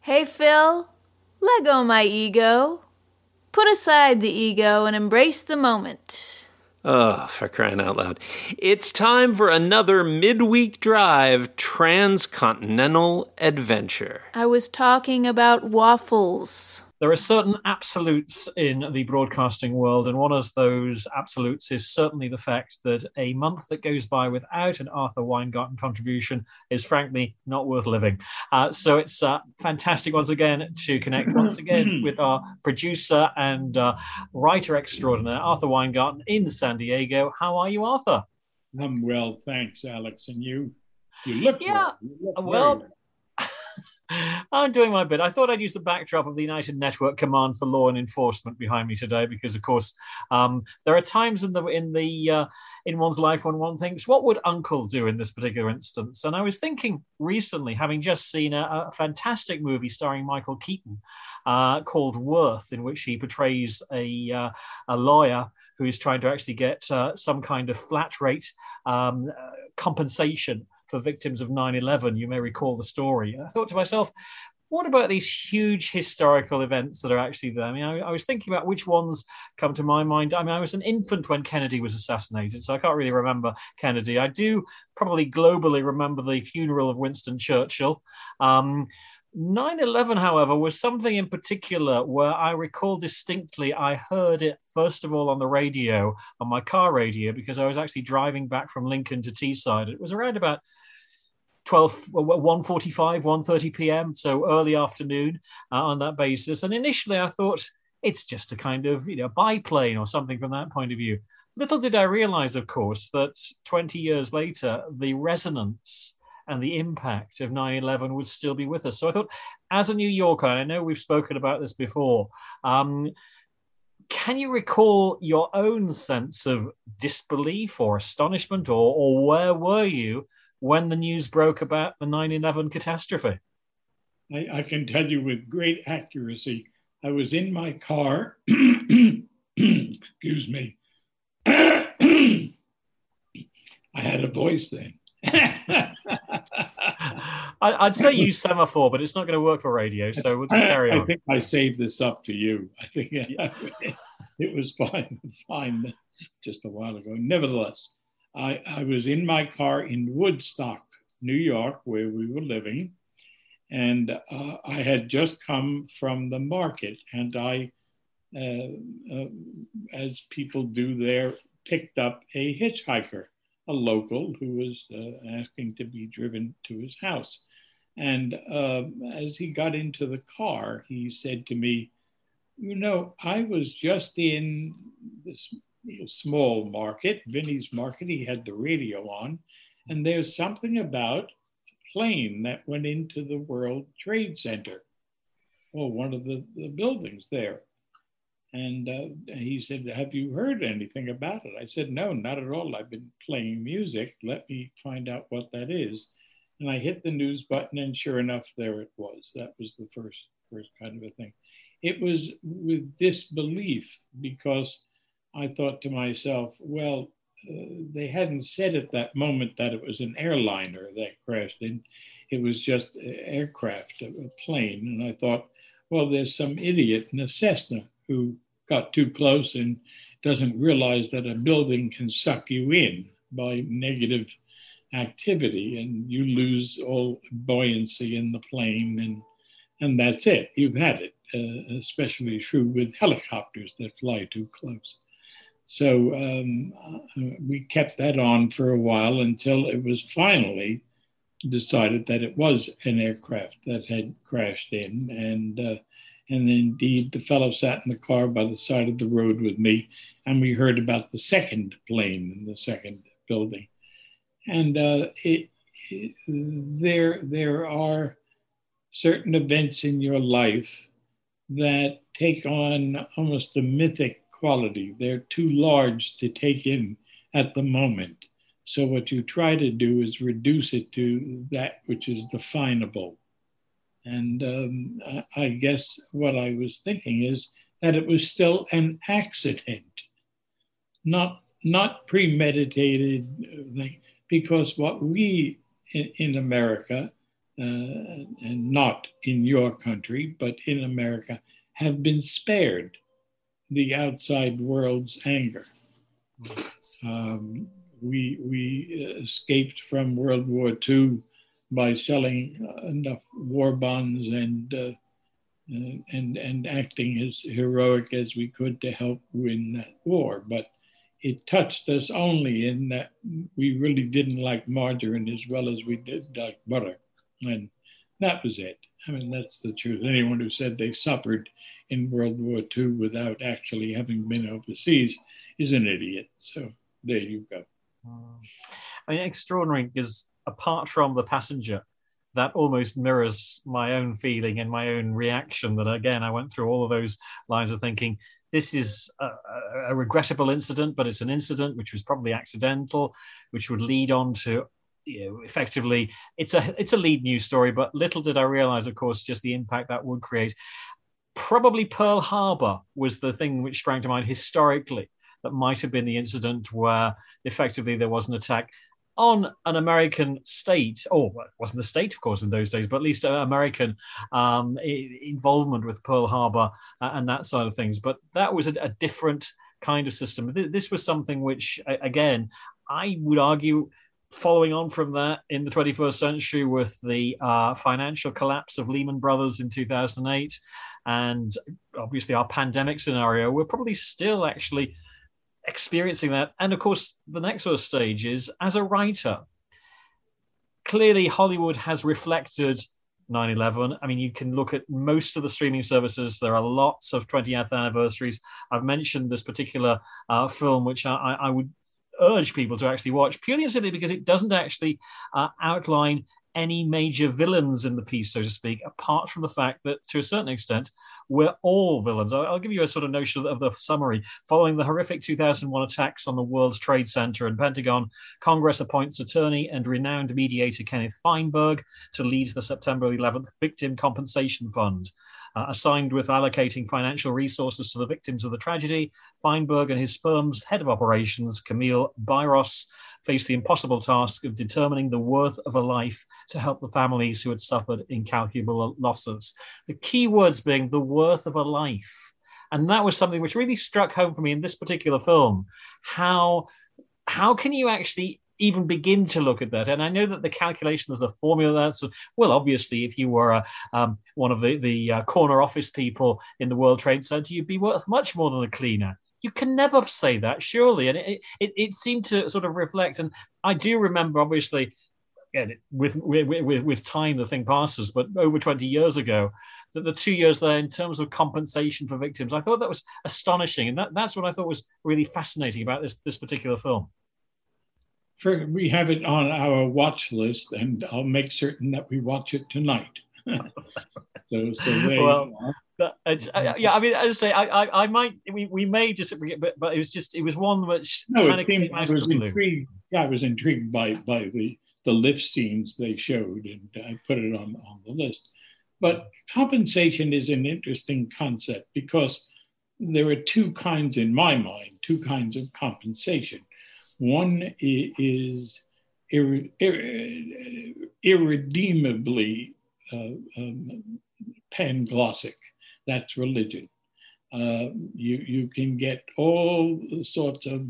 Hey, Phil, let go my ego. Put aside the ego and embrace the moment. Oh, for crying out loud. It's time for another midweek drive transcontinental adventure. I was talking about waffles. There are certain absolutes in the broadcasting world, and one of those absolutes is certainly the fact that a month that goes by without an Arthur Weingarten contribution is frankly not worth living. So it's fantastic once again to connect once again with our producer and writer extraordinaire, Arthur Weingarten in San Diego. How are you, Arthur? I'm well, thanks, Alex. And you? You look well. Well. I'm doing my bit. I thought I'd use the backdrop of the United Network Command for Law and Enforcement behind me today, because, of course, there are times in one's life when one thinks, "What would Uncle do in this particular instance?" And I was thinking recently, having just seen a fantastic movie starring Michael Keaton called Worth, in which he portrays a lawyer who is trying to actually get some kind of flat rate compensation for victims of 9/11. You may recall the story. I thought to myself, what about these huge historical events that are actually there? I mean, I was thinking about which ones come to my mind. I mean, I was an infant when Kennedy was assassinated, so I can't really remember Kennedy. I do probably globally remember the funeral of Winston Churchill. 9/11, however, was something in particular where I recall distinctly I heard it, first of all, on the radio, on my car radio, because I was actually driving back from Lincoln to Teesside. It was around about 1:45, 1:30 p.m., so early afternoon on that basis. And initially I thought it's just a kind of, biplane or something from that point of view. Little did I realize, of course, that 20 years later, the resonance and the impact of 9/11 would still be with us. So I thought, as a New Yorker, and I know we've spoken about this before, can you recall your own sense of disbelief or astonishment, or where were you when the news broke about the 9/11 catastrophe? I can tell you with great accuracy, I was in my car, excuse me. I had a voice then. I'd say use semaphore, but it's not going to work for radio, so we'll just carry on. I think I saved this up for you. I think it was fine just a while ago. Nevertheless, I was in my car in Woodstock, New York, where we were living, and I had just come from the market, and I, as people do there, picked up a hitchhiker, a local who was asking to be driven to his house. And as he got into the car, he said to me, I was just in this small market, Vinnie's Market. He had the radio on, and there's something about a plane that went into the World Trade Center, or one of the buildings there. And he said, "Have you heard anything about it?" I said, "No, not at all. I've been playing music. Let me find out what that is." And I hit the news button, and sure enough, there it was. That was the first kind of a thing. It was with disbelief, because I thought to myself, well, they hadn't said at that moment that it was an airliner that crashed in. It was just an aircraft, a plane. And I thought, well, there's some idiot in a Cessna who got too close and doesn't realize that a building can suck you in by negative activity, and you lose all buoyancy in the plane, and that's it. You've had it, especially true with helicopters that fly too close. So we kept that on for a while until it was finally decided that it was an aircraft that had crashed in, and indeed, the fellow sat in the car by the side of the road with me, and we heard about the second plane in the second building. And there are certain events in your life that take on almost a mythic quality. They're too large to take in at the moment. So what you try to do is reduce it to that which is definable. And I guess what I was thinking is that it was still an accident, not premeditated, because what we in America and not in your country, but in America, have been spared the outside world's anger. We escaped from World War II by selling enough war bonds and acting as heroic as we could to help win that war. But it touched us only in that we really didn't like margarine as well as we did like butter. And that was it. I mean, that's the truth. Anyone who said they suffered in World War II without actually having been overseas is an idiot. So there you go. I mean, extraordinary, because apart from the passenger, that almost mirrors my own feeling and my own reaction. That again, I went through all of those lines of thinking, this is a regrettable incident, but it's an incident which was probably accidental, which would lead on to, effectively, it's a lead news story. But little did I realize, of course, just the impact that would create. Probably Pearl Harbor was the thing which sprang to mind historically. That might have been the incident where effectively there was an attack on an American state, or it wasn't the state, of course, in those days, but at least American involvement with Pearl Harbor and that side of things. But that was a different kind of system. This was something which, again, I would argue, following on from that in the 21st century with the financial collapse of Lehman Brothers in 2008, and obviously our pandemic scenario, we're probably still actually experiencing that. And of course, the next sort of stage is, as a writer, clearly Hollywood has reflected 9/11. I mean, you can look at most of the streaming services. There are lots of 20th anniversaries. I've mentioned this particular film, which I would urge people to actually watch, purely and simply because it doesn't actually outline any major villains in the piece, so to speak, apart from the fact that, to a certain extent, we're all villains. I'll give you a sort of notion of the summary. Following the horrific 2001 attacks on the World Trade Center and Pentagon, Congress appoints attorney and renowned mediator Kenneth Feinberg to lead the September 11th Victim Compensation Fund. Assigned with allocating financial resources to the victims of the tragedy, Feinberg and his firm's head of operations, Camille Byros, faced the impossible task of determining the worth of a life to help the families who had suffered incalculable losses. The key words being the worth of a life. And that was something which really struck home for me in this particular film. How can you actually even begin to look at that? And I know that the calculation, there's a formula that's, well, obviously, if you were one of the corner office people in the World Trade Center, you'd be worth much more than a cleaner. You can never say that, surely. And it seemed to sort of reflect. And I do remember, obviously, again, with time, the thing passes, but over 20 years ago, that the 2 years there in terms of compensation for victims, I thought that was astonishing. And that's what I thought was really fascinating about this particular film. We have it on our watch list, and I'll make certain that we watch it tonight. Yeah, I mean, as I say, I might, we may disagree, but it was one which kind of came out of the blue. Intrigued. Yeah, I was intrigued by the lift scenes they showed, and I put it on the list. But compensation is an interesting concept because there are two kinds in my mind, two kinds of compensation. One is irredeemably panglossic. That's religion. You can get all sorts of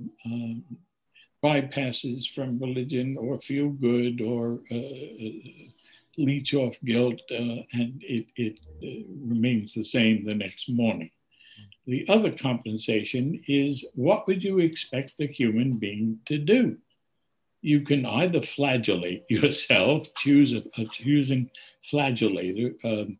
bypasses from religion, or feel good, or leech off guilt, and it remains the same the next morning. The other compensation is, what would you expect the human being to do? You can either flagellate yourself, choose a choosing flagellator.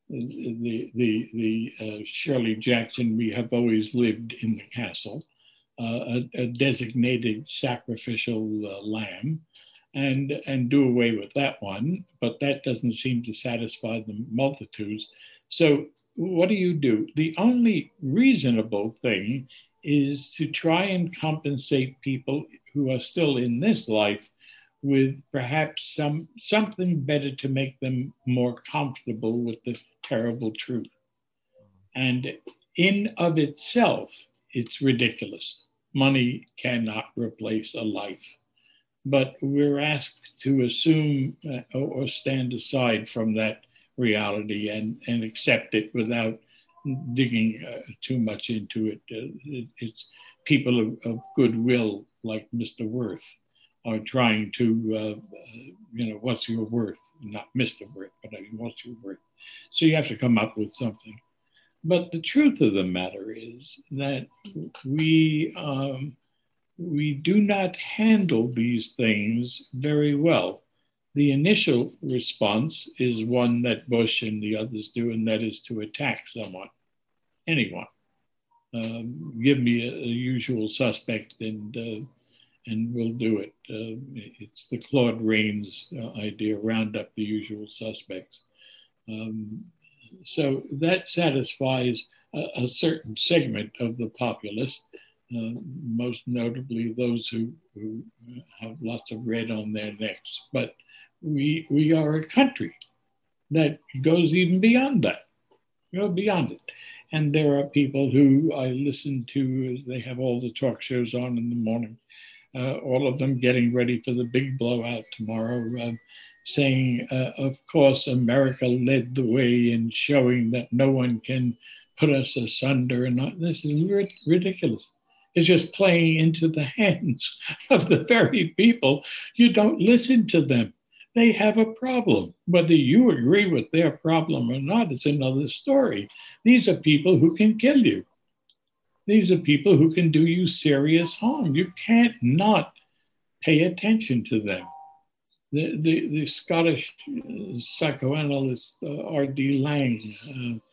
The Shirley Jackson, we have always lived in the castle, a designated sacrificial lamb, and do away with that one. But that doesn't seem to satisfy the multitudes. So what do? The only reasonable thing is to try and compensate people who are still in this life with perhaps something better to make them more comfortable with the terrible truth. And in of itself, it's ridiculous. Money cannot replace a life. but we're asked to assume or stand aside from that reality and accept it without digging too much into it. It's people of goodwill like Mr. Worth are trying to, what's your worth? Not Mr. Worth, but what's your worth? So you have to come up with something. But the truth of the matter is that we do not handle these things very well. The initial response is one that Bush and the others do, and that is to attack someone, anyone. Give me a usual suspect and we'll do it. It's the Claude Rains idea, round up the usual suspects. So that satisfies a certain segment of the populace, most notably those who have lots of red on their necks. But we are a country that goes even beyond that, beyond it. And there are people who I listen to, they have all the talk shows on in the morning, all of them getting ready for the big blowout tomorrow, saying, of course, America led the way in showing that no one can put us asunder. And not, this is ridiculous. It's just playing into the hands of the very people. You don't listen to them. They have a problem. Whether you agree with their problem or not is another story. These are people who can kill you. These are people who can do you serious harm. You can't not pay attention to them. The Scottish psychoanalyst R.D. Laing,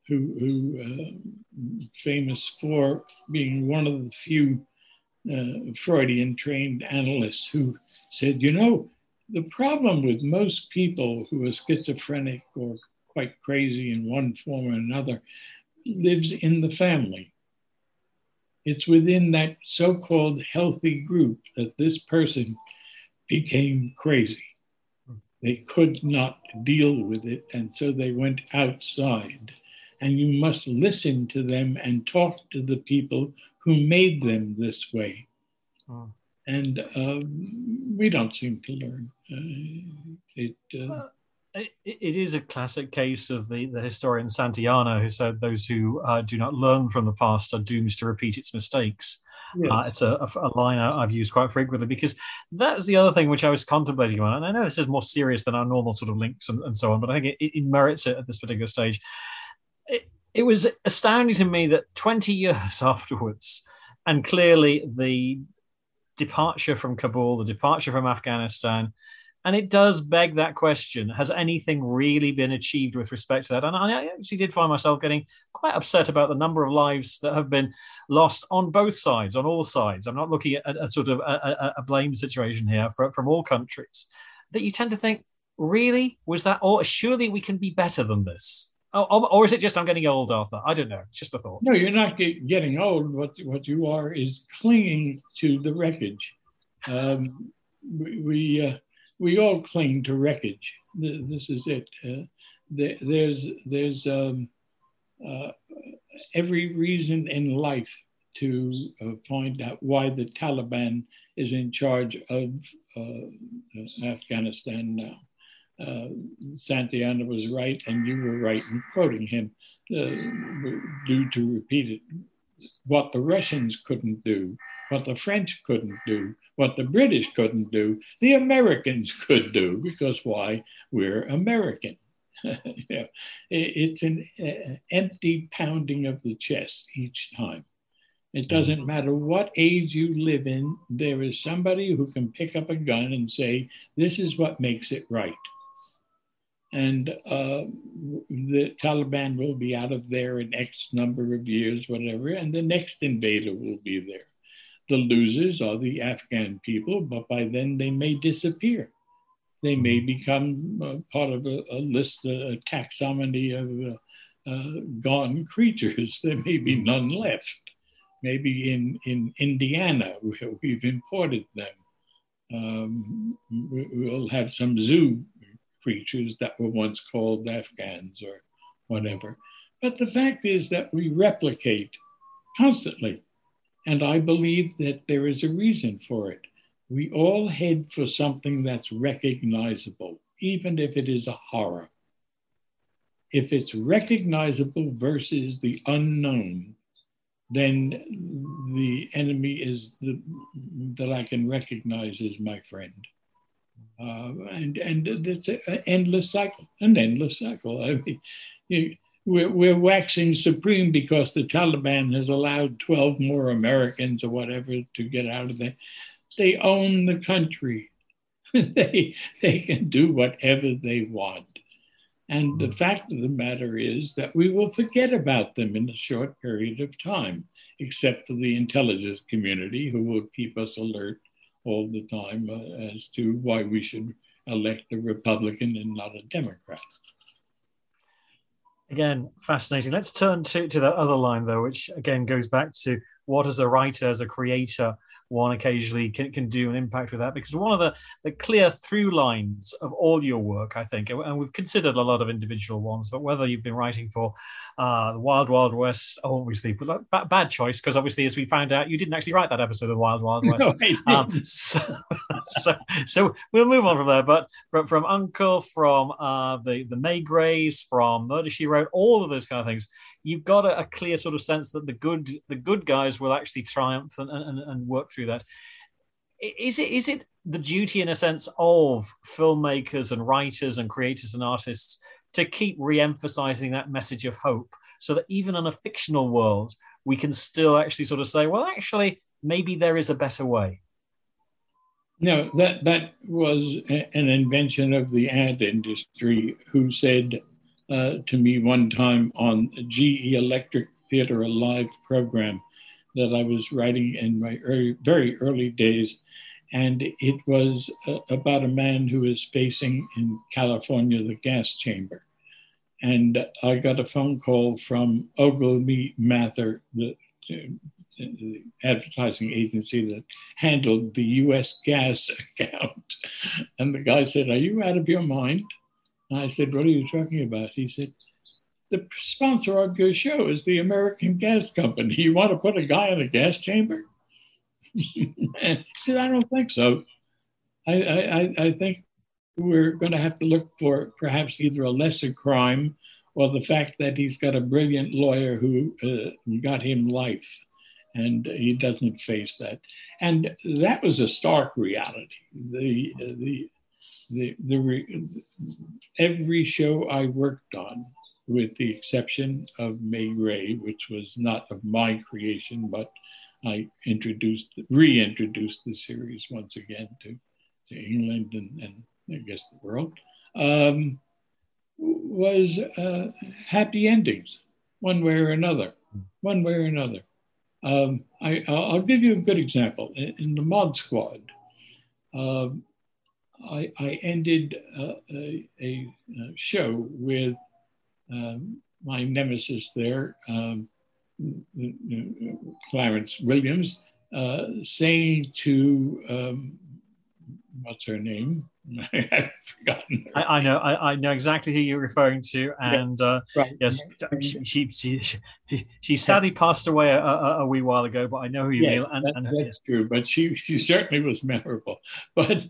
who famous for being one of the few Freudian trained analysts, who said, the problem with most people who are schizophrenic or quite crazy in one form or another lives in the family. It's within that so-called healthy group that this person became crazy. They could not deal with it, and so they went outside. And you must listen to them and talk to the people who made them this way. Oh. And we don't seem to learn. It is a classic case of the historian Santayana, who said those who do not learn from the past are doomed to repeat its mistakes. Yeah. It's a line I've used quite frequently, because that's the other thing which I was contemplating on. And I know this is more serious than our normal sort of links and so on, but I think it merits it at this particular stage. It was astounding to me that 20 years afterwards, and clearly the departure from Kabul, the departure from Afghanistan, and it does beg that question, has anything really been achieved with respect to that? And I actually did find myself getting quite upset about the number of lives that have been lost on both sides, on all sides. I'm not looking at a sort of a blame situation here from all countries, that you tend to think, really? Was that all? Surely we can be better than this. Or is it just I'm getting old, Arthur? I don't know. It's just a thought. No, you're not getting old. What you are is clinging to the wreckage. We all cling to wreckage. This is it. There's every reason in life to find out why the Taliban is in charge of Afghanistan now. Santayana was right, and you were right in quoting him, due to repeat it. What the Russians couldn't do, what the French couldn't do, what the British couldn't do, the Americans could do, because why? We're American. It's an empty pounding of the chest each time. It doesn't matter what age you live in, there is somebody who can pick up a gun and say, this is what makes it right. And the Taliban will be out of there in X number of years, whatever, and the next invader will be there. The losers are the Afghan people, but by then they may disappear. They may become part of a list, a taxonomy of gone creatures. There may be none left. Maybe in Indiana, where we've imported them, we'll have some zoo creatures that were once called Afghans or whatever. But the fact is that we replicate constantly. And I believe that there is a reason for it. We all head for something that's recognizable, even if it is a horror. If it's recognizable versus the unknown, then the enemy is that I can recognize as my friend. And it's an endless cycle. I mean, we're waxing supreme because the Taliban has allowed 12 more Americans or whatever to get out of there. They own the country. They can do whatever they want. And the fact of the matter is that we will forget about them in a short period of time, except for the intelligence community who will keep us alert all the time as to why we should elect a Republican and not a Democrat. Again, fascinating. Let's turn to that other line, though, which again goes back to what as a writer, as a creator, one occasionally can do an impact with that, because one of the clear through lines of all your work, I think, and we've considered a lot of individual ones, but whether you've been writing for the Wild Wild West, obviously, bad choice, because obviously, as we found out, you didn't actually write that episode of Wild Wild West. No, so we'll move on from there, but from Uncle, from the May Grays, from Murder, She Wrote, all of those kind of things, you've got a clear sort of sense that the good guys will actually triumph and work through that. Is it the duty, in a sense, of filmmakers and writers and creators and artists to keep re-emphasizing that message of hope, so that even in a fictional world, we can still actually sort of say, well, actually, maybe there is a better way? No, that was an invention of the ad industry, who said to me one time on GE Electric Theater Alive program that I was writing in my very early days. And it was about a man who was facing in California the gas chamber. And I got a phone call from Ogilvy Mather, the advertising agency that handled the US gas account. And the guy said, "Are you out of your mind?" And I said, "What are you talking about?" He said, "The sponsor of your show is the American Gas Company. You want to put a guy in a gas chamber?" He said, "I don't think so. I think we're going to have to look for perhaps either a lesser crime or the fact that he's got a brilliant lawyer who got him life, and he doesn't face that." And that was a stark reality. Every show I worked on, with the exception of May Ray, which was not of my creation, but I reintroduced the series once again to England and I guess the world, was happy endings, one way or another. I'll give you a good example. In the Mod Squad, I ended a show with my nemesis there, Clarence Williams, saying to, what's her name? I've forgotten her. I know exactly who you're referring to, and right. Yes, she sadly passed away a wee while ago, but I know who you mean. That's true. But she certainly was memorable. But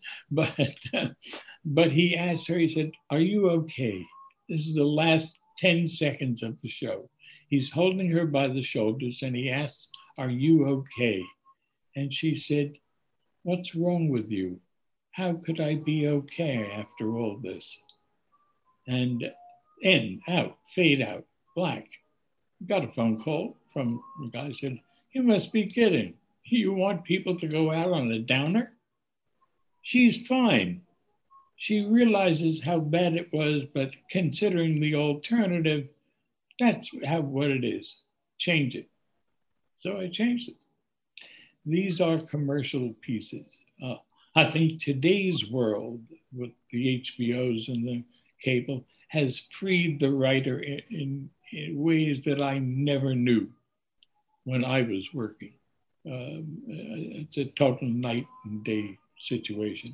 he asked her. He said, "Are you okay?" This is the last 10 seconds of the show. He's holding her by the shoulders, and he asks, "Are you okay?" And she said, "What's wrong with you? How could I be okay after all this?" And fade out, black. Got a phone call from the guy who said, "You must be kidding. You want people to go out on a downer?" She's fine. She realizes how bad it was, but considering the alternative, that's what it is. Change it. So I changed it. These are commercial pieces. I think today's world with the HBOs and the cable has freed the writer in ways that I never knew when I was working. It's a total night and day situation.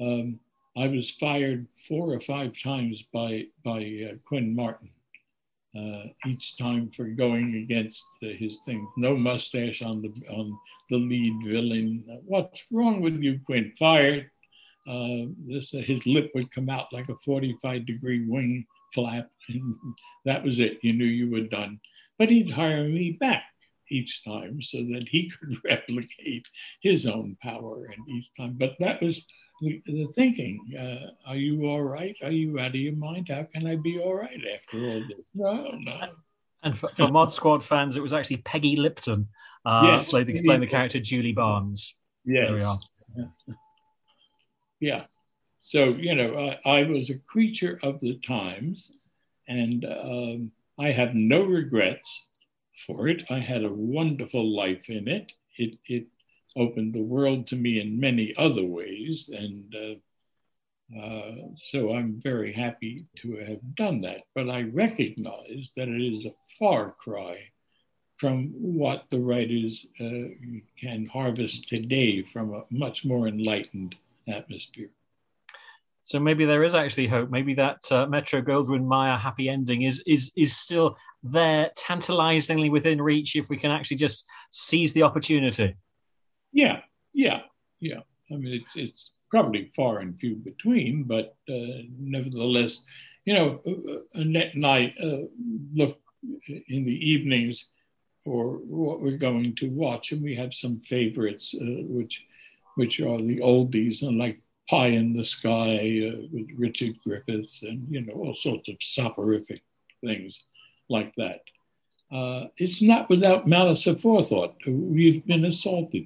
I was fired 4 or 5 times by Quinn Martin each time for going against his thing. No mustache on the lead villain. What's wrong with you, Quinn? Fired. His lip would come out like a 45-degree wing flap, and that was it. You knew you were done. But he'd hire me back each time so that he could replicate his own power and each time. But that was the thinking. Are you all right? Are you out of your mind? How can I be all right after all this? No. And for Mod Squad fans, it was actually Peggy Lipton playing the character Julie Barnes. Yes. There we are. Yeah. So, I was a creature of the times, and I have no regrets for it. I had a wonderful life in it. It opened the world to me in many other ways, and so I'm very happy to have done that. But I recognize that it is a far cry from what the writers can harvest today from a much more enlightened atmosphere. So maybe there is actually hope. Maybe that Metro-Goldwyn-Mayer happy ending is still there, tantalizingly within reach, if we can actually just seize the opportunity. Yeah. I mean, it's probably far and few between, but nevertheless, Annette and I look in the evenings for what we're going to watch, and we have some favorites, which are the oldies, and like Pie in the Sky with Richard Griffiths, and all sorts of soporific things like that. It's not without malice aforethought. We've been assaulted.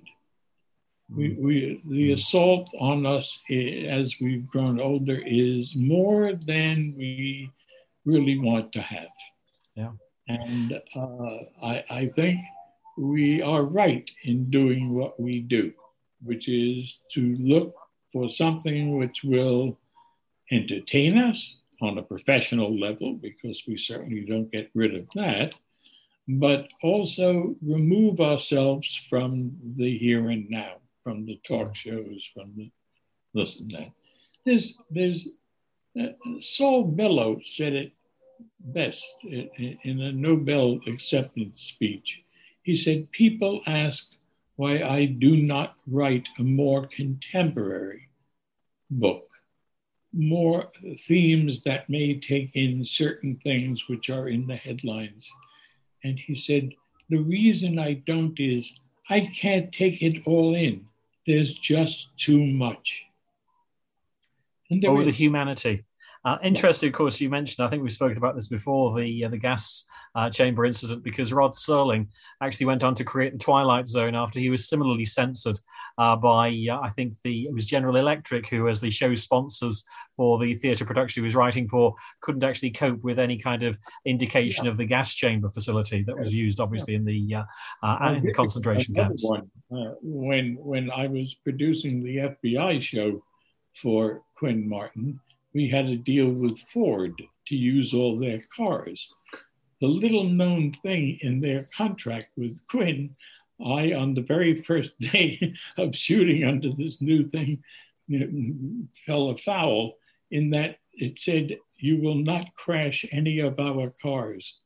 The assault on us as we've grown older is more than we really want to have. Yeah. And I think we are right in doing what we do, which is to look for something which will entertain us on a professional level, because we certainly don't get rid of that, but also remove ourselves from the here and now, from the talk shows, from the this and that. There's Saul Bellow said it best in a Nobel acceptance speech. He said, people ask why I do not write a more contemporary book, more themes that may take in certain things which are in the headlines. And he said, the reason I don't is I can't take it all in. There's just too much. And the humanity. Interesting, of course, you mentioned, I think we've spoken about this before, the gas chamber incident, because Rod Serling actually went on to create the Twilight Zone after he was similarly censored by, I think it was General Electric, who, as the show's sponsors for the theatre production he was writing for, couldn't actually cope with any kind of indication of the gas chamber facility that was used, obviously, in the concentration camps. When I was producing the FBI show for Quinn Martin, we had a deal with Ford to use all their cars. The little known thing in their contract with Quinn, I, on the very first day of shooting under this new thing, fell afoul in that it said, you will not crash any of our cars.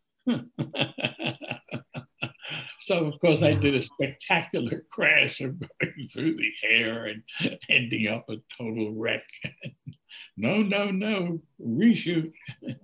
So, of course, I did a spectacular crash of going through the air and ending up a total wreck. No, reshoot.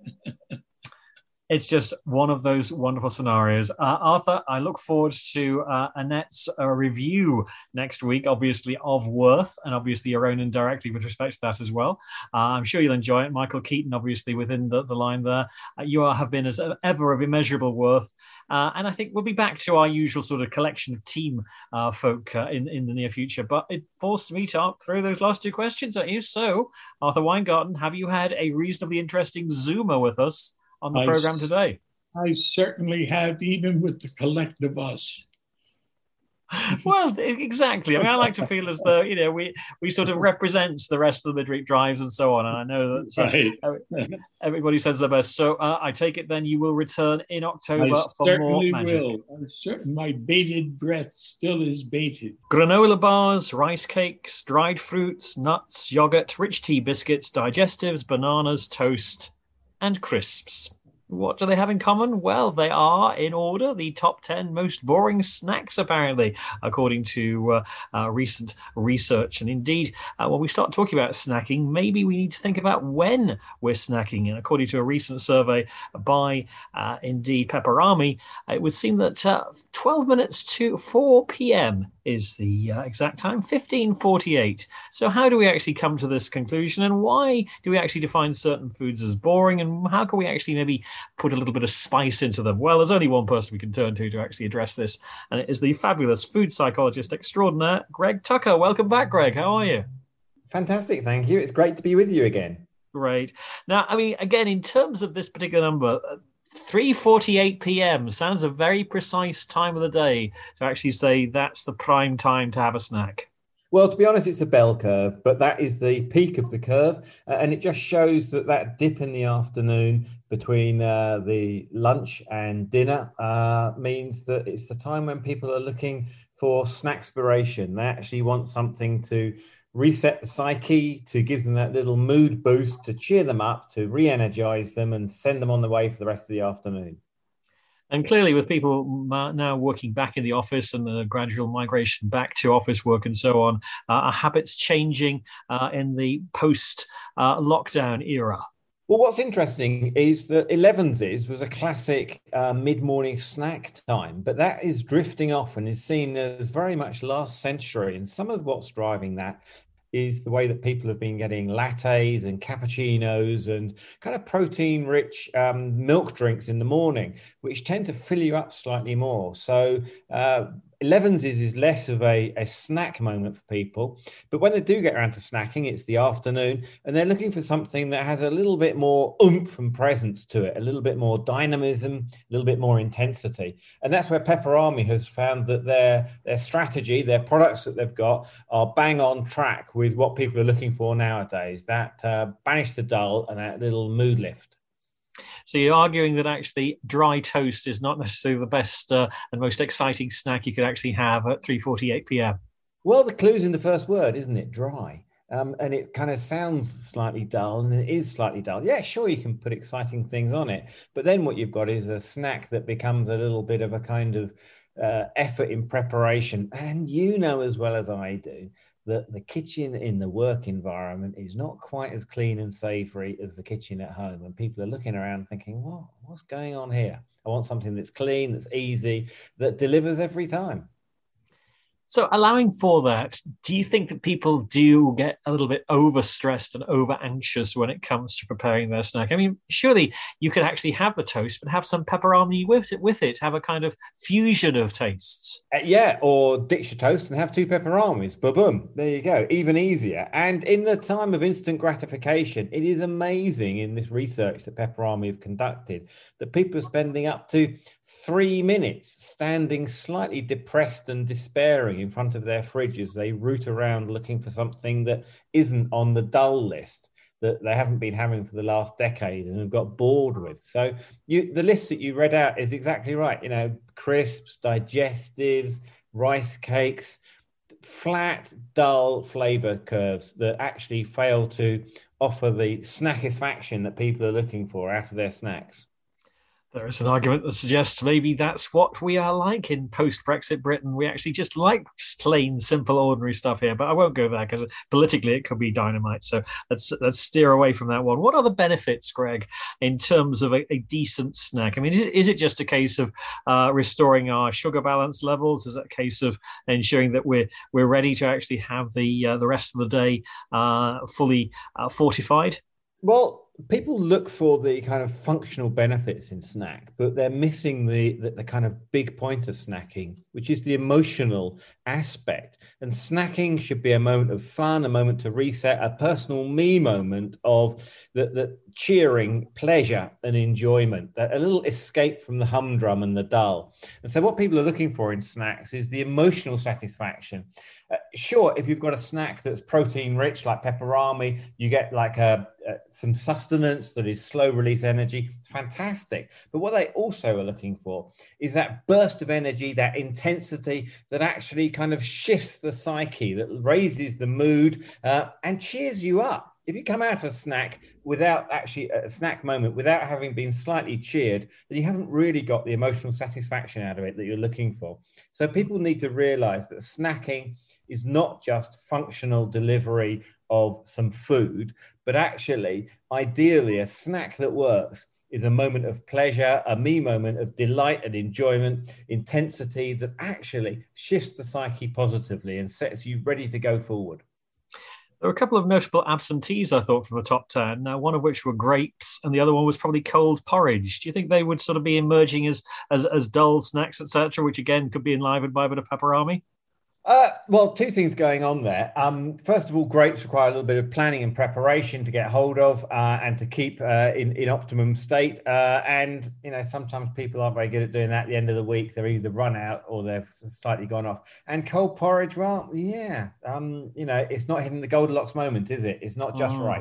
It's just one of those wonderful scenarios. Arthur, I look forward to Annette's review next week, obviously, of Worth, and obviously your own indirectly with respect to that as well. I'm sure you'll enjoy it. Michael Keaton, obviously, within the line there. You have been, as ever, of immeasurable worth. And I think we'll be back to our usual sort of collection of team folk in the near future. But it forced me to throw those last two questions at you. So, Arthur Weingarten, have you had a reasonably interesting Zoomer with us on the program today? I certainly have, even with the collective us. Well, exactly. I mean, I like to feel as though, we sort of represent the rest of the Midweek Drives and so on. And I know that everybody says their best. So I take it then you will return in October for more magic. My bated breath still is baited. Granola bars, rice cakes, dried fruits, nuts, yogurt, rich tea biscuits, digestives, bananas, toast, and crisps. What do they have in common? Well, they are, in order, the top 10 most boring snacks, apparently, according to recent research. And indeed, when we start talking about snacking, maybe we need to think about when we're snacking. And according to a recent survey by, indeed, Pepperami, it would seem that 12 minutes to 4 p.m. is the exact time, 15:48. So how do we actually come to this conclusion, and why do we actually define certain foods as boring, and how can we actually maybe put a little bit of spice into them? Well, there's only one person we can turn to actually address this, and it is the fabulous food psychologist extraordinaire, Greg Tucker. Welcome back, Greg. How are you? Fantastic, thank you. It's great to be with you again. Great. Now, I mean, again, in terms of this particular number, 3:48 p.m. sounds a very precise time of the day to actually say that's the prime time to have a snack. Well, to be honest, it's a bell curve, but that is the peak of the curve. And it just shows that dip in the afternoon between the lunch and dinner means that it's the time when people are looking for snackspiration. They actually want something to reset the psyche, to give them that little mood boost, to cheer them up, to re-energize them and send them on the way for the rest of the afternoon. And clearly, with people now working back in the office and the gradual migration back to office work and so on, are habits changing in the post-lockdown era? Well, what's interesting is that 11's was a classic mid-morning snack time, but that is drifting off and is seen as very much last century. And some of what's driving that is the way that people have been getting lattes and cappuccinos and kind of protein-rich milk drinks in the morning, which tend to fill you up slightly more. So 11's is less of a snack moment for people, but when they do get around to snacking, it's the afternoon, and they're looking for something that has a little bit more oomph and presence to it, a little bit more dynamism, a little bit more intensity. And that's where Pepperami has found that their strategy, their products that they've got are bang on track with what people are looking for nowadays, that banish the dull and that little mood lift. So you're arguing that actually dry toast is not necessarily the best and most exciting snack you could actually have at 3:48 p.m. Well, the clue's in the first word, isn't it? Dry. And it kind of sounds slightly dull, and it is slightly dull. Yeah, sure, you can put exciting things on it, but then what you've got is a snack that becomes a little bit of a kind of effort in preparation. And you know as well as I do that the kitchen in the work environment is not quite as clean and savory as the kitchen at home. And people are looking around thinking, well, what's going on here? I want something that's clean, that's easy, that delivers every time. So allowing for that, do you think that people do get a little bit overstressed and over anxious when it comes to preparing their snack? I mean, surely you could actually have the toast, but have some pepperoni with it, have a kind of fusion of tastes. Yeah, or ditch your toast and have 2 pepperamis. Boom, there you go. Even easier. And in the time of instant gratification, it is amazing in this research that Pepperami have conducted that people are spending up to 3 minutes standing slightly depressed and despairing in front of their fridge as they root around looking for something that isn't on the dull list that they haven't been having for the last decade and have got bored with. So the list that you read out is exactly right. You know, crisps, digestives, rice cakes, flat, dull flavor curves that actually fail to offer the snackisfaction that people are looking for out of their snacks. There is an argument that suggests maybe that's what we are like in post-Brexit Britain. We actually just like plain, simple, ordinary stuff here. But I won't go there because politically it could be dynamite. So let's steer away from that one. What are the benefits, Greg, in terms of a decent snack? I mean, is it just a case of restoring our sugar balance levels? Is that a case of ensuring that we're ready to actually have the rest of the day fully fortified? Well, people look for the kind of functional benefits in snack, but they're missing the kind of big point of snacking, which is the emotional aspect. And snacking should be a moment of fun, a moment to reset, a personal me moment of the cheering pleasure and enjoyment, a little escape from the humdrum and the dull. And so what people are looking for in snacks is the emotional satisfaction. Sure, if you've got a snack that's protein rich like Pepperami, you get like some sustenance that is slow release energy, fantastic. But what they also are looking for is that burst of energy, that intensity that actually kind of shifts the psyche, that raises the mood and cheers you up. If you come out of a snack without actually a snack moment, without having been slightly cheered, then you haven't really got the emotional satisfaction out of it that you're looking for. So people need to realize that snacking is not just functional delivery of some food, but actually, ideally, a snack that works is a moment of pleasure, a me moment of delight and enjoyment, intensity that actually shifts the psyche positively and sets you ready to go forward. There were a couple of notable absentees, I thought, from the top 10, one of which were grapes, and the other one was probably cold porridge. Do you think they would sort of be emerging as dull snacks, etc., which again could be enlivened by a bit of pepperami? Well, two things going on there. First of all, grapes require a little bit of planning and preparation to get hold of and to keep in optimum state. And, sometimes people aren't very good at doing that at the end of the week. They're either run out or they've slightly gone off. And cold porridge, well, yeah, it's not hitting the Goldilocks moment, is it? It's not just right.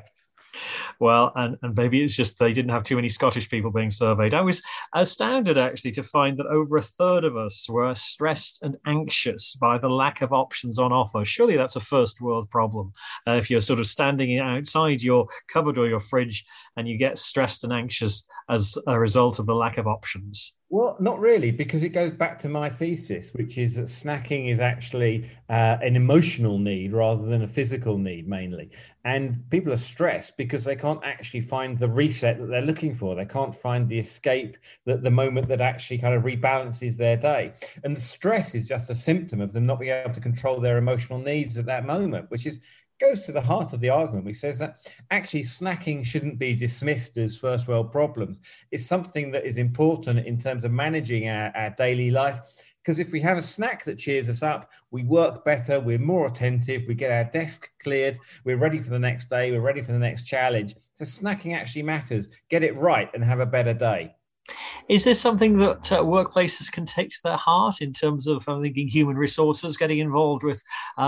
Well, and maybe it's just they didn't have too many Scottish people being surveyed. I was astounded, actually, to find that over a third of us were stressed and anxious by the lack of options on offer. Surely that's a first world problem. If you're sort of standing outside your cupboard or your fridge and you get stressed and anxious as a result of the lack of options. Well, not really, because it goes back to my thesis, which is that snacking is actually an emotional need rather than a physical need mainly. And people are stressed because they can't actually find the reset that they're looking for. They can't find the escape, the moment that actually kind of rebalances their day. And the stress is just a symptom of them not being able to control their emotional needs at that moment, which goes to the heart of the argument, which says that actually snacking shouldn't be dismissed as first world problems. It's something that is important in terms of managing our daily life. Because if we have a snack that cheers us up, we work better, we're more attentive, we get our desk cleared, we're ready for the next day, we're ready for the next challenge. So snacking actually matters. Get it right and have a better day. Is this something that workplaces can take to their heart in terms of, I'm thinking, human resources getting involved with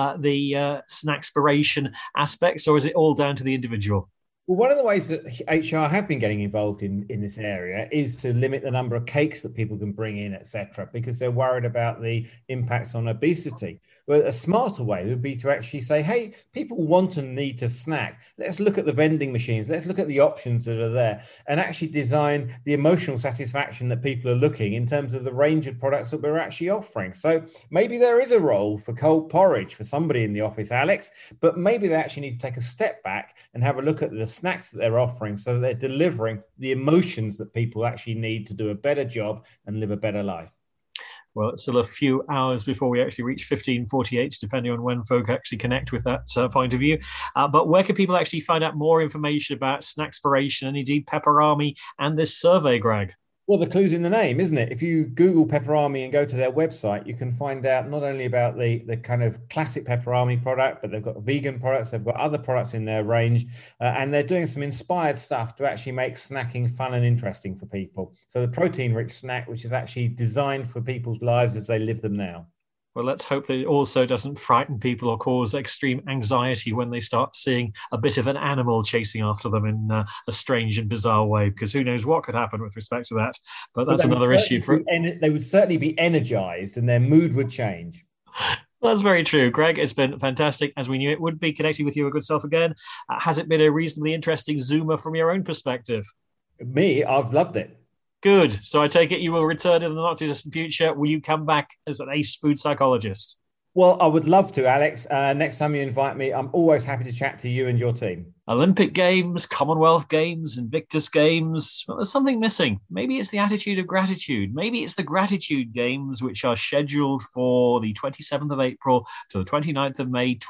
the snackspiration aspects, or is it all down to the individual? Well, one of the ways that HR have been getting involved in this area is to limit the number of cakes that people can bring in, etc., because they're worried about the impacts on obesity. Well, a smarter way would be to actually say, hey, people want and need to snack. Let's look at the vending machines. Let's look at the options that are there and actually design the emotional satisfaction that people are looking in terms of the range of products that we're actually offering. So maybe there is a role for cold porridge for somebody in the office, Alex, but maybe they actually need to take a step back and have a look at the snacks that they're offering so that they're delivering the emotions that people actually need to do a better job and live a better life. Well, it's still a few hours before we actually reach 1548, depending on when folk actually connect with that point of view. But where can people actually find out more information about snackspiration and indeed Pepperami and this survey, Greg? Well, the clue's in the name, isn't it? If you Google Pepperami and go to their website, you can find out not only about the kind of classic Pepperami product, but they've got vegan products, they've got other products in their range, and they're doing some inspired stuff to actually make snacking fun and interesting for people. So the protein-rich snack, which is actually designed for people's lives as they live them now. Well, let's hope that it also doesn't frighten people or cause extreme anxiety when they start seeing a bit of an animal chasing after them in a strange and bizarre way, because who knows what could happen with respect to that. But that's another issue. They would certainly be energized and their mood would change. That's very true, Greg. It's been fantastic, as we knew it would be, connecting with your good self again. Has it been a reasonably interesting Zoomer from your own perspective? Me, I've loved it. Good. So I take it you will return in the not too distant future. Will you come back as an ace food psychologist? Well, I would love to, Alex. Next time you invite me, I'm always happy to chat to you and your team. Olympic Games, Commonwealth Games, Invictus Games. Well, there's something missing. Maybe it's the attitude of gratitude. Maybe it's the Gratitude Games, which are scheduled for the 27th of April to the 29th of May,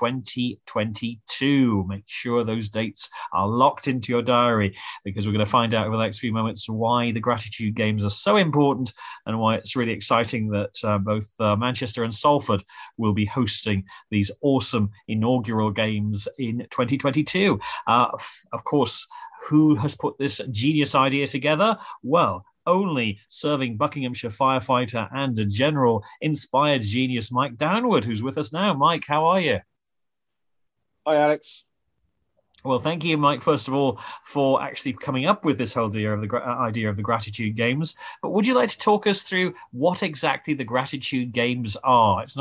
2022. Make sure those dates are locked into your diary, because we're going to find out over the next few moments why the Gratitude Games are so important and why it's really exciting that both Manchester and Salford will be hosting these awesome inaugural games in 2022. Of course, who has put this genius idea together? Well, only serving Buckinghamshire firefighter and a general inspired genius, Mike Downward, who's with us now. Mike, how are you? Hi, Alex. Well, thank you, Mike, first of all, for actually coming up with this whole idea of the Gratitude Games. But would you like to talk us through what exactly the Gratitude Games are? It's not simply a case of just being thankful for being here, or is it?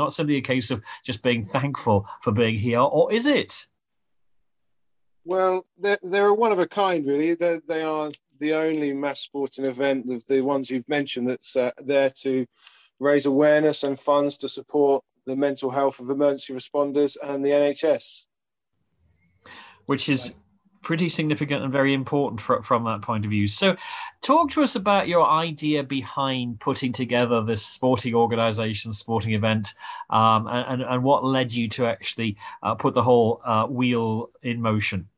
Well, the Gratitude Games are a series of 5 games that Well, they're one of a kind, really. They are the only mass sporting event of the ones you've mentioned that's there to raise awareness and funds to support the mental health of emergency responders and the NHS. Which is pretty significant and very important from that point of view. So talk to us about your idea behind putting together this sporting organisation, sporting event, and what led you to actually put the whole wheel in motion.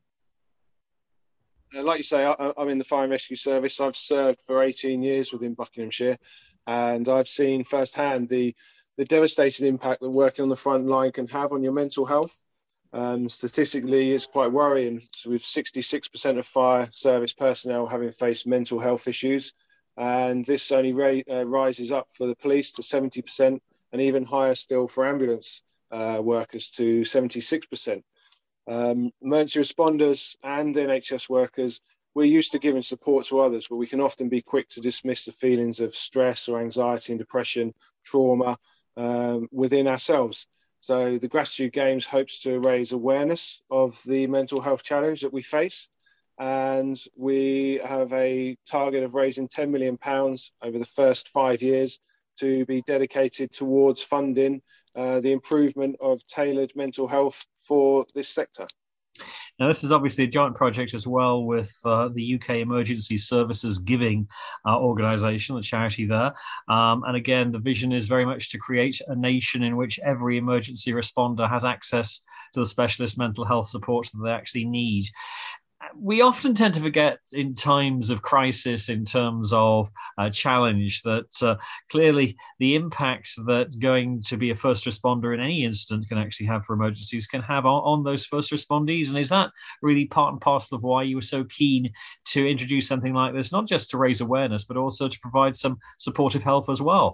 Like you say, I'm in the Fire and Rescue Service. I've served for 18 years within Buckinghamshire, and I've seen firsthand the devastating impact that working on the front line can have on your mental health. Statistically, it's quite worrying, with 66% of fire service personnel having faced mental health issues. And this only rises up for the police to 70%, and even higher still for ambulance workers to 76%. Emergency responders and NHS workers, we're used to giving support to others, but we can often be quick to dismiss the feelings of stress or anxiety and depression, trauma within ourselves. So the Gratitude Games hopes to raise awareness of the mental health challenge that we face. And we have a target of raising £10 million over the first 5 years to be dedicated towards funding the improvement of tailored mental health for this sector. Now, this is obviously a joint project as well with the UK Emergency Services Giving organisation, the charity there. And again, the vision is very much to create a nation in which every emergency responder has access to the specialist mental health support that they actually need. We often tend to forget in times of crisis, in terms of challenge, that clearly the impact that going to be a first responder in any incident can actually have for emergencies can have on those first respondees. And is that really part and parcel of why you were so keen to introduce something like this, not just to raise awareness, but also to provide some supportive help as well?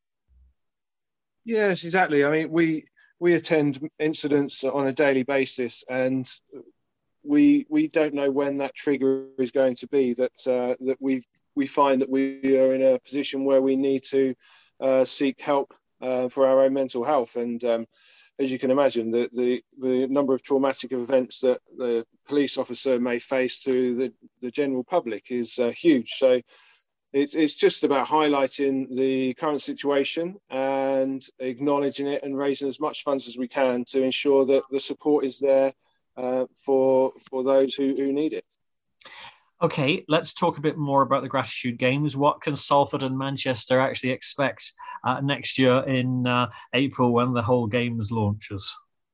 Yes, exactly. I mean, we attend incidents on a daily basis, and we don't know when that trigger is going to be, that we find that we are in a position where we need to seek help for our own mental health. And as you can imagine, the number of traumatic events that the police officer may face to the general public is huge. So it's just about highlighting the current situation and acknowledging it and raising as much funds as we can to ensure that the support is there for those who need it. Okay, let's talk a bit more about the Gratitude Games. What can Salford and Manchester actually expect next year in April when the whole Games launches?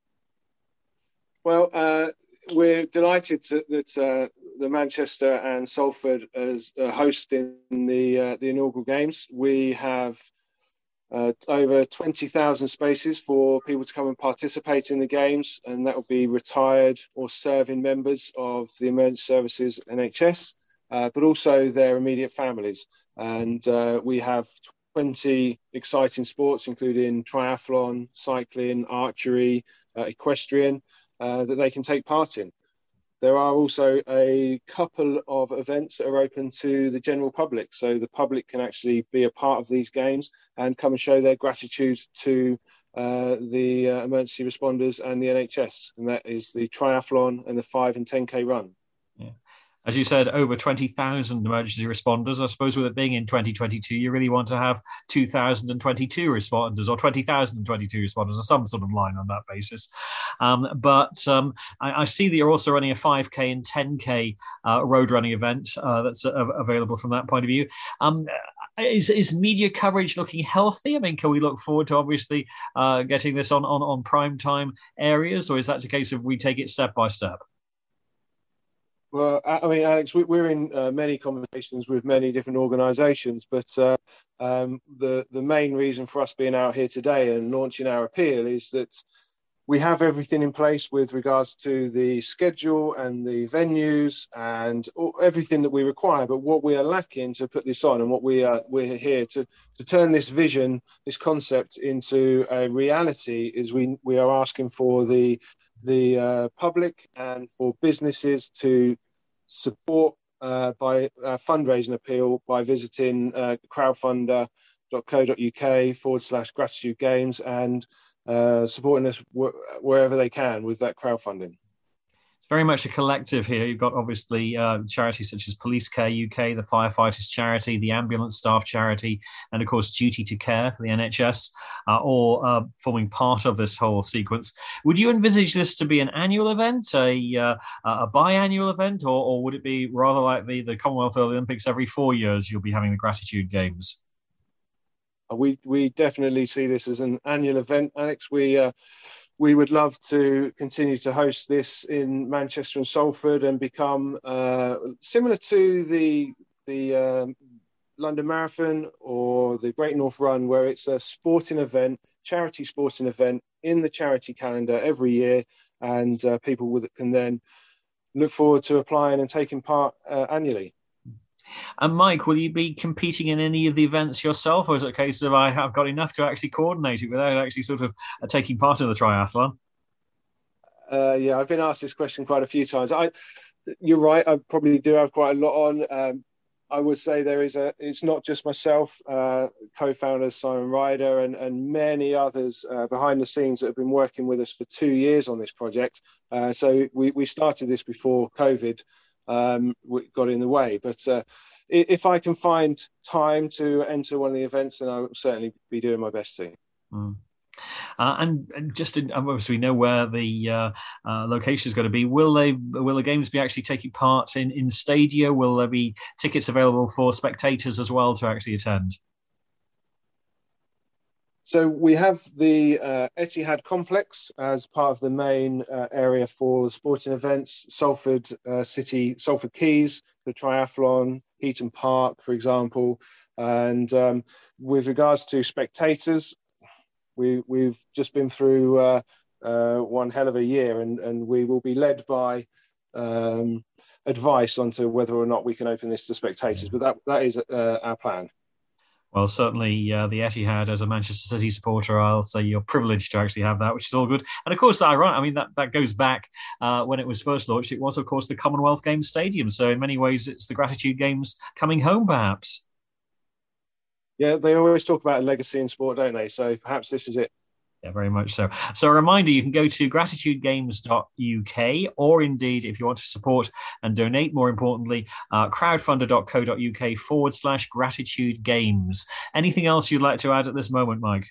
Well, we're delighted that the Manchester and Salford as hosting the inaugural Games. We have over 20,000 spaces for people to come and participate in the Games, and that will be retired or serving members of the emergency services NHS, but also their immediate families. And we have 20 exciting sports, including triathlon, cycling, archery, equestrian, that they can take part in. There are also a couple of events that are open to the general public, so the public can actually be a part of these games and come and show their gratitude to the emergency responders and the NHS, and that is the triathlon and the 5 and 10K run. Yeah. As you said, over 20,000 emergency responders. I suppose with it being in 2022, you really want to have 2,022 responders or 20,022 responders or some sort of line on that basis. But I see that you're also running a 5K and 10K road running event that's available from that point of view. Is media coverage looking healthy? I mean, can we look forward to obviously getting this on prime time areas, or is that the case of we take it step by step? Well, I mean, Alex, we're in many conversations with many different organisations, but the main reason for us being out here today and launching our appeal is that we have everything in place with regards to the schedule and the venues and everything that we require. But what we are lacking to put this on, and what we're here to turn this vision, this concept into a reality, is we are asking for the public and for businesses to support by a fundraising appeal by visiting crowdfunder.co.uk/Gratitude Games and supporting us wherever they can with that crowdfunding. It's very much a collective here. You've got obviously charities such as Police Care UK, the Firefighters Charity, the Ambulance Staff Charity, and of course Duty to Care for the NHS, all forming part of this whole sequence. Would you envisage this to be an annual event, a biannual event, or would it be rather like the Commonwealth Olympics every 4 years you'll be having the Gratitude Games? We definitely see this as an annual event, Alex. We would love to continue to host this in Manchester and Salford and become similar to the London Marathon or the Great North Run, where it's a sporting event, charity sporting event in the charity calendar every year, and people can then look forward to applying and taking part annually. And Mike, will you be competing in any of the events yourself, or is it a case of I have got enough to actually coordinate it without actually sort of taking part in the triathlon? Yeah, I've been asked this question quite a few times. You're right, I probably do have quite a lot on. I would say it's not just myself, co-founders Simon Ryder and many others behind the scenes that have been working with us for 2 years on this project. So we started this before COVID got in the way. But if I can find time to enter one of the events, then I will certainly be doing my best to. Mm. And just obviously we know where the location is going to be. Will the games be actually taking part in stadia? Will there be tickets available for spectators as well to actually attend? So we have the Etihad complex as part of the main area for sporting events. Salford City, Salford Quays, the triathlon, Heaton Park, for example. And with regards to spectators, we've just been through one hell of a year, and we will be led by advice onto whether or not we can open this to spectators. But that is our plan. Well, certainly the Etihad, as a Manchester City supporter, I'll say you're privileged to actually have that, which is all good. And of course, ironic. I mean, that goes back when it was first launched. It was, of course, the Commonwealth Games Stadium. So in many ways, it's the Gratitude Games coming home, perhaps. Yeah, they always talk about a legacy in sport, don't they? So perhaps this is it. Yeah, very much so. So a reminder, you can go to gratitudegames.uk, or indeed, if you want to support and donate, more importantly, crowdfunder.co.uk/gratitude games. Anything else you'd like to add at this moment, Mike?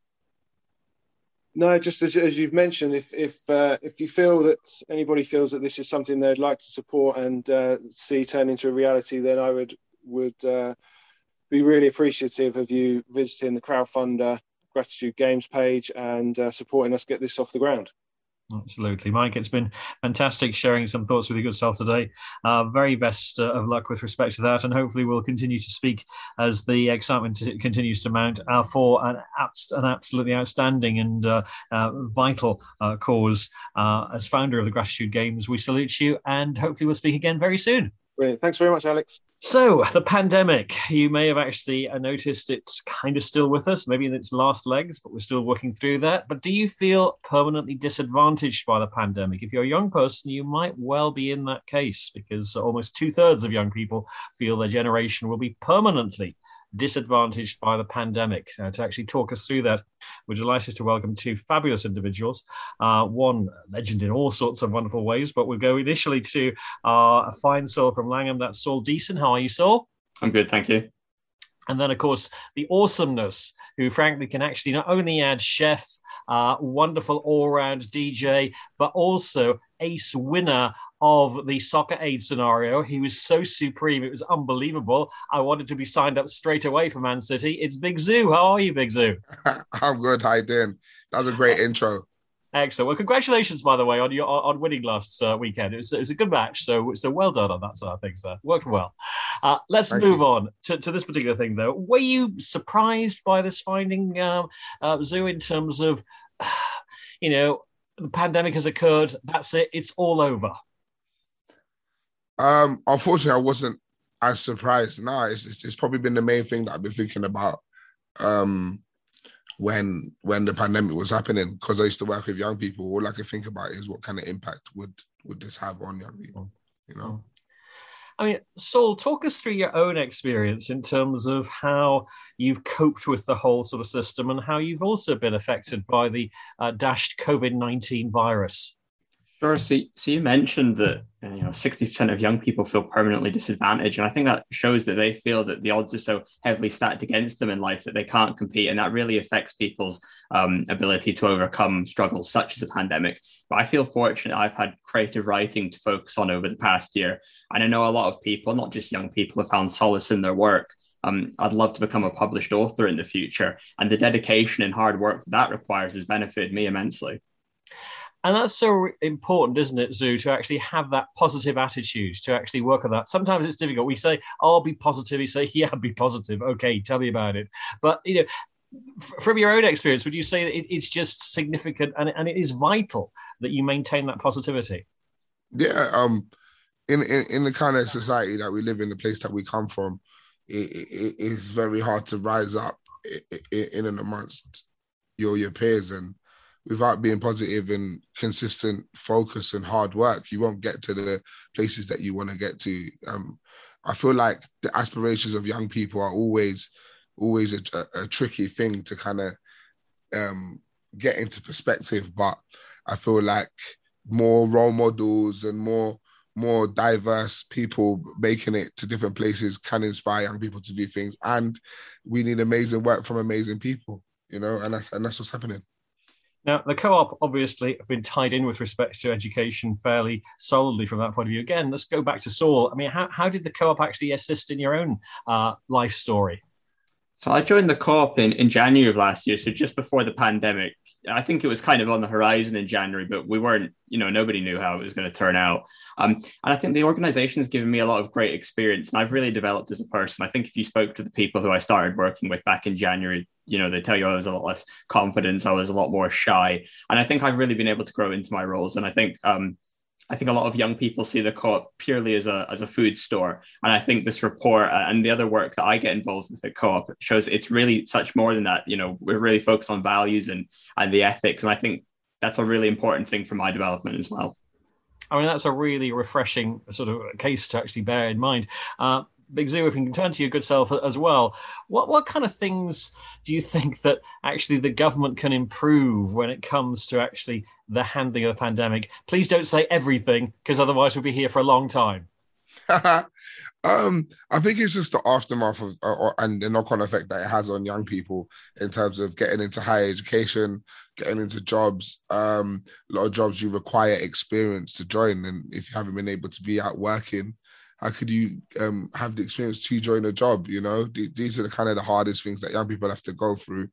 No, just as you've mentioned, if you feel that anybody feels that this is something they'd like to support and see turn into a reality, then I would be really appreciative of you visiting the Crowdfunder Gratitude Games page and supporting us get this off the ground. Absolutely. Mike, it's been fantastic sharing some thoughts with your good self today. Very best of luck with respect to that, and hopefully we'll continue to speak as the excitement continues to mount for an absolutely outstanding and vital cause. As founder of the Gratitude Games, we salute you, and hopefully we'll speak again very soon. Brilliant. Thanks very much, Alex. So, the pandemic, you may have actually noticed it's kind of still with us, maybe in its last legs, but we're still working through that. But do you feel permanently disadvantaged by the pandemic? If you're a young person, you might well be in that case, because almost 2/3 of young people feel their generation will be permanently disadvantaged by the pandemic. To actually talk us through that, we're delighted to welcome two fabulous individuals, one legend in all sorts of wonderful ways, but we'll go initially to a fine soul from Langham. That's Saul Deason. How are you, Saul? I'm good, thank you. And then, of course, the awesomeness, who frankly can actually not only add chef, wonderful all-round DJ, but also ace winner of the Soccer Aid scenario. He was so supreme, it was unbelievable. I wanted to be signed up straight away for Man City. It's Big Zoo. How are you, Big Zoo? I'm good. How you doing? That was a great intro. Excellent. Well, congratulations, by the way, on winning last weekend. It was a good match, so well done on that side of things there. Worked well. Let's move on to this particular thing, though. Were you surprised by this finding, Zoo, in terms of, the pandemic has occurred, that's it, it's all over? Unfortunately, I wasn't as surprised. No, it's probably been the main thing that I've been thinking about when the pandemic was happening, because I used to work with young people. All I could think about is what kind of impact would this have on young people, I mean, Saul, talk us through your own experience in terms of how you've coped with the whole sort of system and how you've also been affected by the dashed COVID-19 virus. Sure. So you mentioned that 60% of young people feel permanently disadvantaged, and I think that shows that they feel that the odds are so heavily stacked against them in life that they can't compete, and that really affects people's ability to overcome struggles such as a pandemic. But I feel fortunate I've had creative writing to focus on over the past year, and I know a lot of people, not just young people, have found solace in their work. I'd love to become a published author in the future, and the dedication and hard work that requires has benefited me immensely. And that's so important, isn't it, Zoo, to actually have that positive attitude, to actually work on that. Sometimes it's difficult. We say, oh, be positive. You say, yeah, be positive. Okay, tell me about it. But, from your own experience, would you say that it's just significant and it is vital that you maintain that positivity? Yeah. In the kind of society that we live in, the place that we come from, it is very hard to rise up in and amongst your peers, and without being positive and consistent focus and hard work, you won't get to the places that you want to get to. I feel like the aspirations of young people are always a tricky thing to kind of get into perspective. But I feel like more role models and more diverse people making it to different places can inspire young people to do things. And we need amazing work from amazing people, and that's what's happening. Now, the co-op obviously have been tied in with respect to education fairly solidly from that point of view. Again, let's go back to Saul. I mean, how did the co-op actually assist in your own life story? So I joined the co-op in January of last year, so just before the pandemic. I think it was kind of on the horizon in January, but we weren't, nobody knew how it was going to turn out. And I think the organization has given me a lot of great experience, and I've really developed as a person. I think if you spoke to the people who I started working with back in January, they tell you I was a lot less confident, I was a lot more shy. And I think I've really been able to grow into my roles. And I think a lot of young people see the co-op purely as a food store. And I think this report and the other work that I get involved with at co-op shows it's really such more than that. We're really focused on values and the ethics. And I think that's a really important thing for my development as well. I mean, that's a really refreshing sort of case to actually bear in mind. Big Zoo, if you can turn to your good self as well, what kind of things do you think that actually the government can improve when it comes to actually the handling of the pandemic? Please don't say everything, because otherwise we'll be here for a long time. I think it's just the aftermath of and the knock-on effect that it has on young people in terms of getting into higher education, getting into jobs. A lot of jobs you require experience to join, and if you haven't been able to be out working, how could you have the experience to join a job? These are the kind of the hardest things that young people have to go through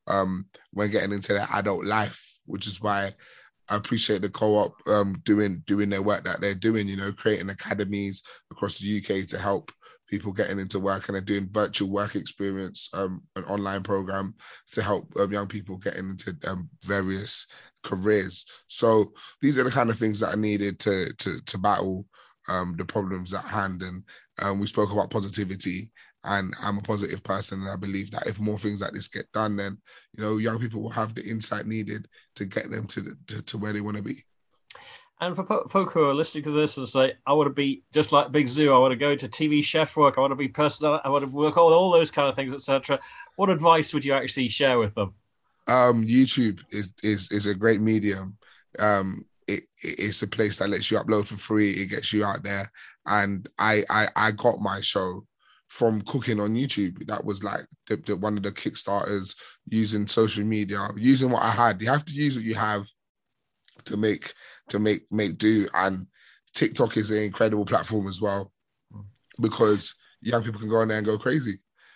when getting into their adult life, which is why I appreciate the co-op doing their work that they're doing, creating academies across the UK to help people getting into work, and they're doing virtual work experience, an online program to help young people getting into various careers. So these are the kind of things that are needed to battle the problems at hand. And we spoke about positivity, and I'm a positive person, and I believe that if more things like this get done, then young people will have the insight needed to get them to where they want to be. And for folk who are listening to this and say, I want to be just like Big Zoo, I want to go to TV chef work, I want to be personal, I want to work on all those kind of things, etc. What advice would you actually share with them? YouTube is a great medium. It's a place that lets you upload for free. It gets you out there. And I got my show from cooking on YouTube. That was like the one of the Kickstarters, using social media, using what I had. You have to use what you have to make do. And TikTok is an incredible platform as well, because young people can go on there and go crazy.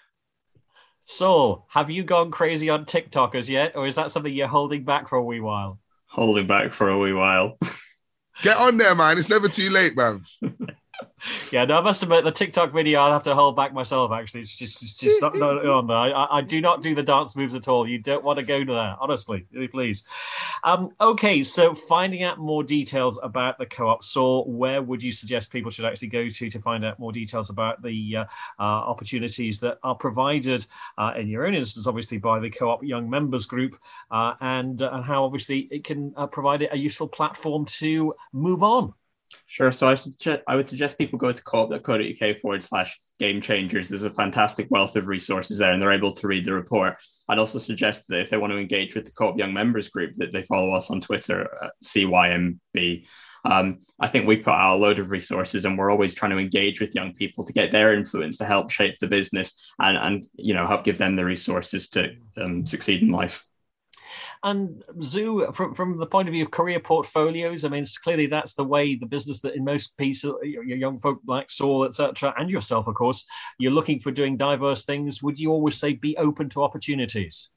Saul, have you gone crazy on TikTok as yet, or is that something you're holding back for a wee while? Holding back for a wee while. Get on there, man. It's never too late, man. Yeah, no, I must admit, the TikTok video I'll have to hold back myself, actually. It's just not on there. I do not do the dance moves at all. You don't want to go to that, honestly. Really, please. Okay, so finding out more details about the co-op, Saul, where would you suggest people should actually go to find out more details about the opportunities that are provided, in your own instance, obviously, by the co-op Young Members Group, and how, obviously, it can provide a useful platform to move on? Sure. So I would suggest people go to co-op.co.uk/game changers. There's a fantastic wealth of resources there, and they're able to read the report. I'd also suggest that if they want to engage with the Co-op Young Members group, that they follow us on Twitter at CYMB. I think we put out a load of resources, and we're always trying to engage with young people to get their influence to help shape the business and help give them the resources to succeed in life. And Zoo, from the point of view of career portfolios, I mean, clearly that's the way the business that in most pieces, your young folk like Saul, etc., and yourself, of course, you're looking for doing diverse things. Would you always say be open to opportunities?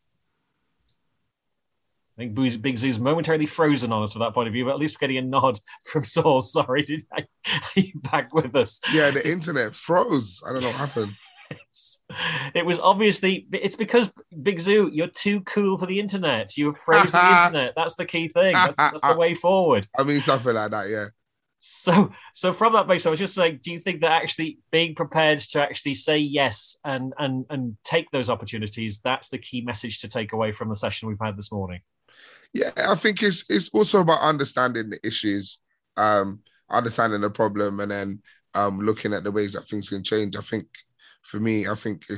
I think Big Zoo's momentarily frozen on us from that point of view, but at least we're getting a nod from Saul. Sorry, are you back with us? Yeah, the internet froze. I don't know what happened. It was obviously, it's because Big Zoo, you're too cool for the internet. You've frozen the internet. That's the key thing. That's the way forward. I mean, something like that, yeah. So from that base, I was just saying, do you think that actually being prepared to actually say yes and take those opportunities, that's the key message to take away from the session we've had this morning? Yeah, I think it's also about understanding the issues, understanding the problem, and then looking at the ways that things can change. I think for me,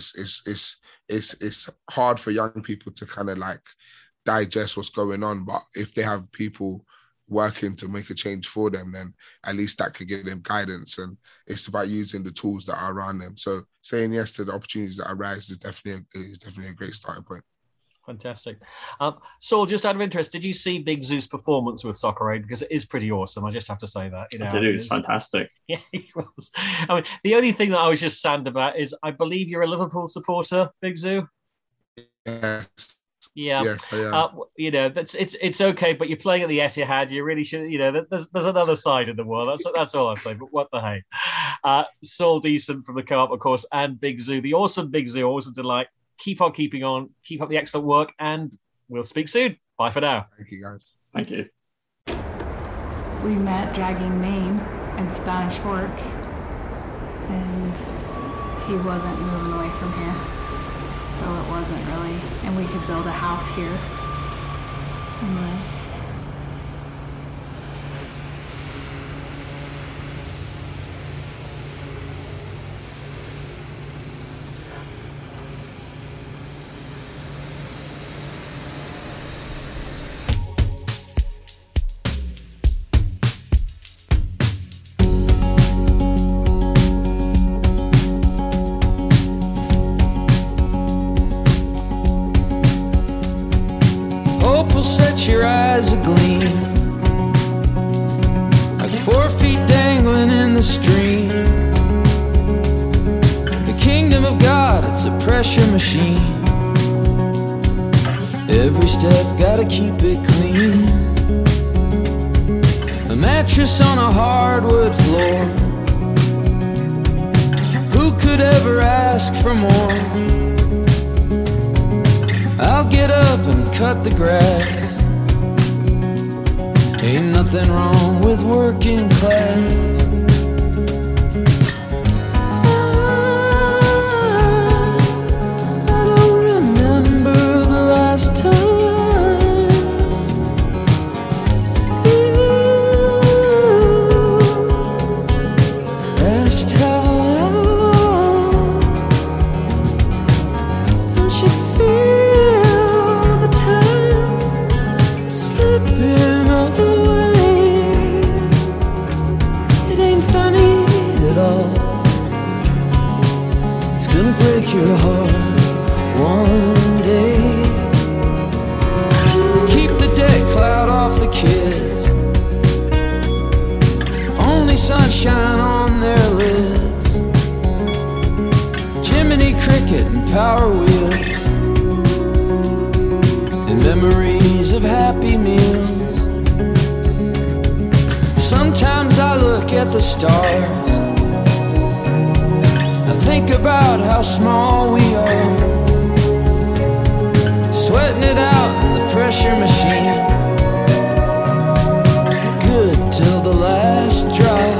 it's hard for young people to kind of like digest what's going on. But if they have people working to make a change for them, then at least that could give them guidance. And it's about using the tools that are around them. So saying yes to the opportunities that arise is definitely a great starting point. Fantastic. Saul, just out of interest, did you see Big Zoo's performance with Soccer Aid? Because it is pretty awesome. I just have to say that. I did. It was fantastic. Yeah, he was. I mean, the only thing that I was just sad about is I believe you're a Liverpool supporter, Big Zoo. Yes. Yeah. Yes, I am. It's okay, but you're playing at the Etihad. You really should. There's another side of the world. That's all I'm saying. But what the hey? Saul Deason from the Co-op, of course, and Big Zoo, the awesome Big Zoo, always a delight. Keep on keeping on. Keep up the excellent work, and we'll speak soon. Bye for now. Thank you, guys. Thank you. We met dragging Maine and Spanish Fork, and he wasn't moving away from here, so it wasn't really, and we could build a house here and live. Your eyes agleam like 4 feet dangling in the stream. The kingdom of God, it's a pressure machine. Every step gotta keep it clean. A mattress on a hardwood floor. Who could ever ask for more? I'll get up and cut the grass. Ain't nothing wrong with working class. I don't remember the last time you asked how. Don't you feel the time slipping away? It's gonna break your heart one day. Keep the dead cloud off the kids. Only sunshine on their lids. Jiminy Cricket and Power Wheels, and memories of Happy Meals. Sometimes I look at the stars. Think about how small we are, sweating it out in the pressure machine. Good till the last drop.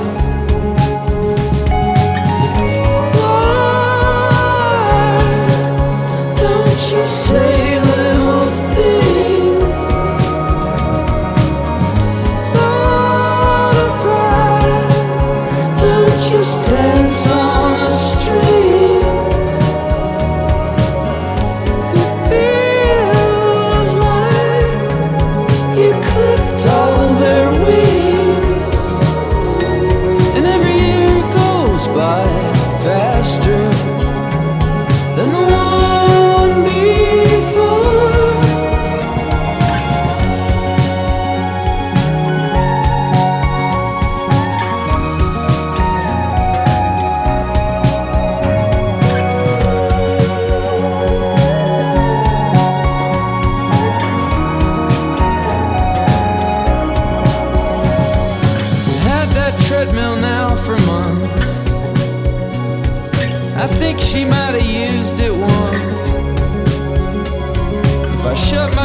Why don't you say little things? Butterfly. shut